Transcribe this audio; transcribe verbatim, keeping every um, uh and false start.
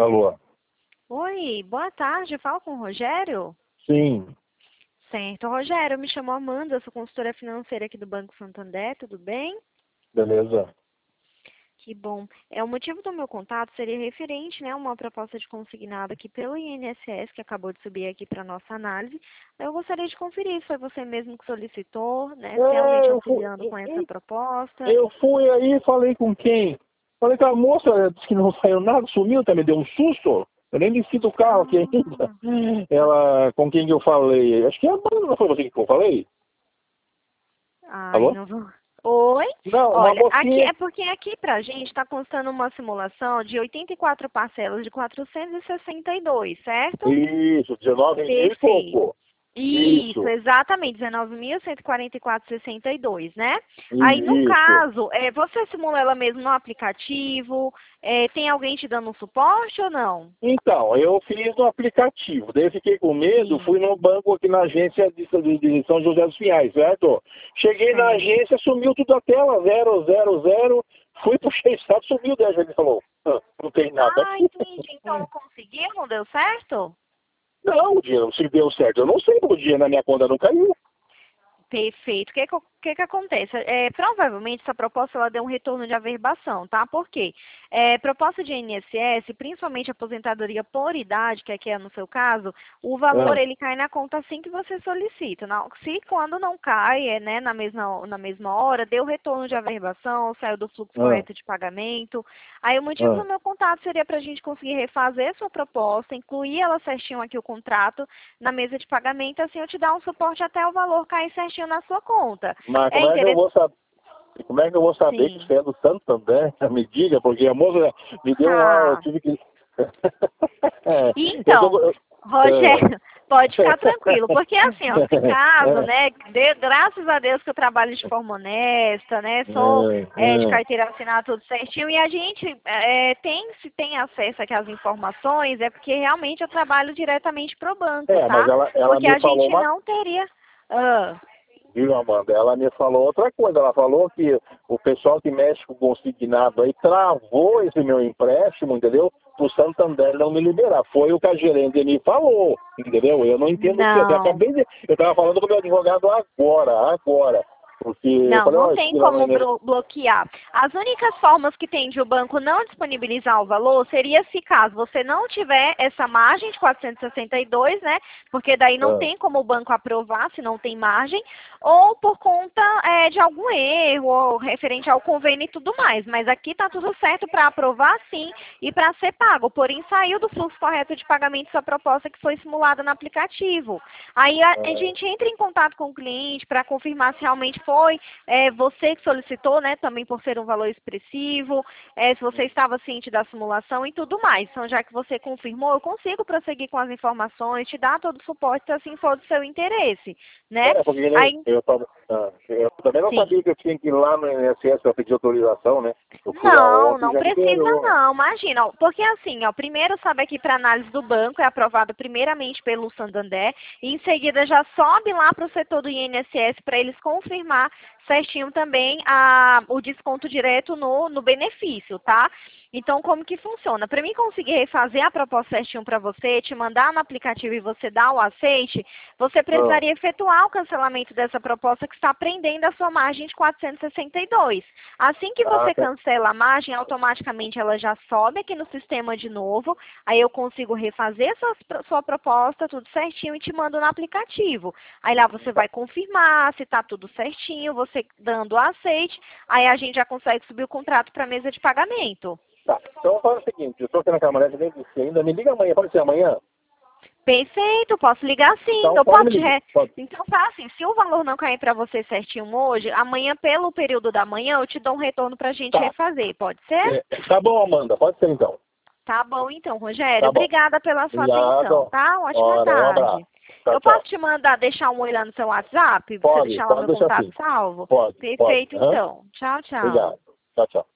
Alô? Oi, boa tarde. Falo com o Rogério? Sim. Certo. Rogério, eu me chamo Amanda, sou consultora financeira aqui do Banco Santander, tudo bem? Beleza. Que bom. É, o motivo do meu contato seria referente, né, a uma proposta de consignado aqui pelo I N S S, que acabou de subir aqui para nossa análise. Eu gostaria de conferir se foi você mesmo que solicitou, né, se tem alguém É, te eu fui, auxiliando com essa proposta. eu fui aí e falei com quem? Falei com a moça, ela disse que não saiu nada, sumiu, até me deu um susto. Eu nem desci do carro aqui ainda. Ah, Ela, com quem que eu falei? Acho que a Amanda, não foi você que eu falei? ai, Alô? não vou. Oi? Não, uma Olha, aqui mocinha. é porque aqui pra gente está constando uma simulação de oitenta e quatro parcelas de quatrocentos e sessenta e dois, certo? Isso, dezenove mil e Perfeito. pouco. Isso, Isso, exatamente, dezenove mil cento e quarenta e quatro vírgula sessenta e dois, né? Aí, no isso. caso, é, você simula ela mesmo no aplicativo? É, tem alguém te dando um suporte ou não? Então, eu fiz no aplicativo, daí eu fiquei com medo, Sim, fui no banco aqui na agência de, de, de São José dos Pinhais, certo? Cheguei na certo. agência, sumiu tudo a tela, zero, zero, zero, fui pro Chase, sumiu, daí a gente falou, "Ah, não tem nada Ah, aqui." entendi. Então não conseguiu, não deu certo? Não, o dinheiro, se deu certo, eu não sei, o dinheiro na minha conta não caiu. Perfeito. O que, que, que que acontece? É, provavelmente essa proposta ela deu um retorno de averbação, tá? Por quê? É, proposta de I N S S, principalmente aposentadoria por idade, que aqui é no seu caso, o valor Ah, ele cai na conta assim que você solicita. Não, se quando não cai, é, né, na mesma, na mesma hora, deu retorno de averbação, saiu do fluxo ah, correto de pagamento. Aí o motivo ah. do meu contato seria para a gente conseguir refazer a sua proposta, incluir ela certinho aqui o contrato na mesa de pagamento, assim eu te dar um suporte até o valor cair certinho na sua conta. Mas É como é que eu interessante, vou saber? Como é que eu vou saber que sim. você é do Santander? Me diga, porque a moça me deu um ar, eu Ah, tive que... É, eu então, tô... eu- Rogério, pode ficar tranquilo, é. porque assim, ó, nesse caso, né, de- graças a Deus que eu trabalho de forma honesta, né, sou É, é, de é. carteira assinada tudo certinho, e a gente é, tem, se tem acesso aqui às informações, é porque realmente eu trabalho diretamente pro banco, É, mas tá? ela, ela Porque me a falou gente uma não teria... Ah, Viu, Amanda? Ela me falou outra coisa. Ela falou que o pessoal que mexe com o consignado aí travou esse meu empréstimo, entendeu? O Santander não me liberar. Foi o que a gerente me falou, entendeu? Eu não entendo o que. Eu não. acabei de. Eu estava falando com o meu advogado agora, agora. Porque eu Não, falei, não ó, tem oh, lá no como e-mail. blo- bloquear. As únicas formas que tem de o banco não disponibilizar o valor seria se caso você não tiver essa margem de quatrocentos e sessenta e dois, né? Porque daí não Ah, tem como o banco aprovar se não tem margem, ou por conta é, de algum erro, ou referente ao convênio e tudo mais. Mas aqui está tudo certo para aprovar sim e para ser pago. Porém, saiu do fluxo correto de pagamento sua proposta que foi simulada no aplicativo. Aí a, a ah, gente entra em contato com o cliente para confirmar se realmente foi é, você que solicitou, né, também por ser um valor expressivo, é, se você estava ciente da simulação e tudo mais. Então, já que você confirmou, eu consigo prosseguir com as informações, te dar todo o suporte se assim for do seu interesse, né? é, porque nem Aí, eu, tava, ah, eu também não sim. sabia que eu tinha que ir lá no I N S S para pedir autorização, né? Eu fui lá Não, ontem e não já precisa liberou. não, imagina, ó, porque assim, ó, primeiro sabe aqui para análise do banco, é aprovado primeiramente pelo Santander, e em seguida já sobe lá para o setor do I N S S para eles confirmar certinho também a, o desconto direto no, no benefício, tá? Então, como que funciona? Para mim conseguir refazer a proposta certinho para você, te mandar no aplicativo e você dar o aceite, você Ah, precisaria efetuar o cancelamento dessa proposta que está prendendo a sua margem de quatrocentos e sessenta e dois. Assim que ah, você cancela a margem, automaticamente ela já sobe aqui no sistema de novo, aí eu consigo refazer sua, sua proposta, tudo certinho, e te mando no aplicativo. Aí lá você vai confirmar se está tudo certinho, você dando o aceite, aí a gente já consegue subir o contrato para a mesa de pagamento. tá. Então faz o seguinte, eu estou aqui na caminhonete, nem disse ainda, me liga amanhã, pode ser amanhã? Perfeito, posso ligar sim. Então Eu pode posso me te ligar, re... pode. Então tá assim, se o valor não cair para você certinho hoje, amanhã pelo período da manhã eu te dou um retorno pra gente Tá. refazer, pode ser? É, tá bom, Amanda, pode ser então. Tá bom então, Rogério. Tá bom. Obrigada pela sua atenção, Obrigado. tá? Uma ótima Ora, um abraço. tarde. Tchau, Eu posso tchau. te mandar deixar um oi lá no seu WhatsApp, pra você Pode, deixar lá pode meu deixar contato assim. salvo? Pode, pode. Perfeito Aham. então. Tchau, tchau. Obrigado. Tchau, tchau.